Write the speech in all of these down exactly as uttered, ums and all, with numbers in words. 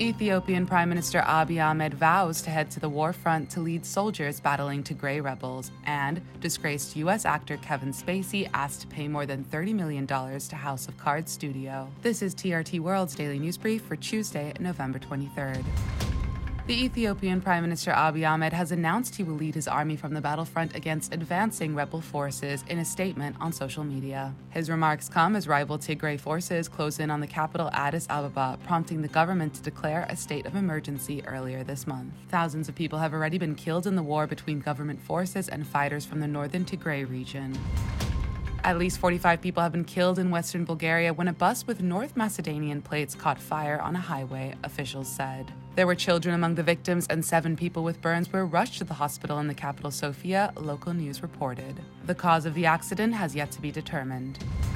Ethiopian Prime Minister Abiy Ahmed vows to head to the war front to lead soldiers battling Tigray rebels, and disgraced U S actor Kevin Spacey asked to pay more than thirty million dollars to House of Cards studio. This is T R T World's Daily News Brief for Tuesday, November twenty-third. The Ethiopian Prime Minister Abiy Ahmed has announced he will lead his army from the battlefront against advancing rebel forces in a statement on social media. His remarks come as rival Tigray forces close in on the capital Addis Ababa, prompting the government to declare a state of emergency earlier this month. Thousands of people have already been killed in the war between government forces and fighters from the northern Tigray region. At least forty-five people have been killed in western Bulgaria when a bus with North Macedonian plates caught fire on a highway, officials said. There were children among the victims, and seven people with burns were rushed to the hospital in the capital Sofia, local news reported. The cause of the accident has yet to be determined.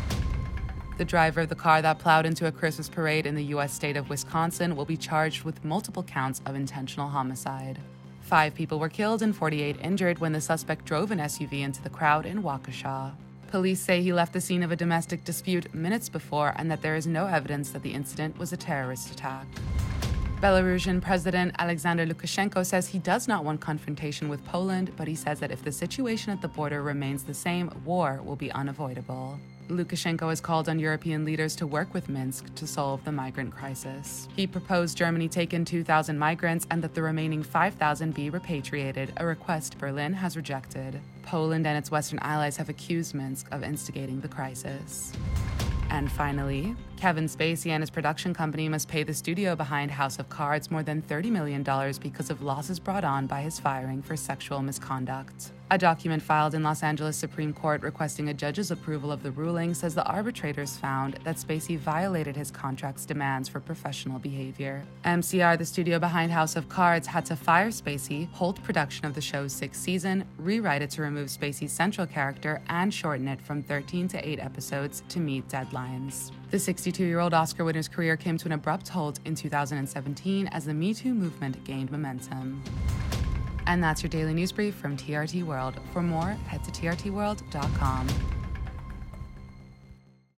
The driver of the car that plowed into a Christmas parade in the U S state of Wisconsin will be charged with multiple counts of intentional homicide. Five people were killed and forty-eight injured when the suspect drove an S U V into the crowd in Waukesha. Police say he left the scene of a domestic dispute minutes before and that there is no evidence that the incident was a terrorist attack. Belarusian President Alexander Lukashenko says he does not want confrontation with Poland, but he says that if the situation at the border remains the same, war will be unavoidable. Lukashenko has called on European leaders to work with Minsk to solve the migrant crisis. He proposed Germany take in two thousand migrants and that the remaining five thousand be repatriated, a request Berlin has rejected. Poland and its Western allies have accused Minsk of instigating the crisis. And finally, Kevin Spacey and his production company must pay the studio behind House of Cards more than thirty million dollars because of losses brought on by his firing for sexual misconduct. A document filed in Los Angeles Supreme Court requesting a judge's approval of the ruling says the arbitrators found that Spacey violated his contract's demands for professional behavior. M C R, the studio behind House of Cards, had to fire Spacey, halt production of the show's sixth season, rewrite it to remove Spacey's central character, and shorten it from thirteen to eight episodes to meet deadlines. The sixty-two-year-old Oscar winner's career came to an abrupt halt in two thousand seventeen as the Me Too movement gained momentum. And that's your daily news brief from T R T World. For more, head to T R T world dot com.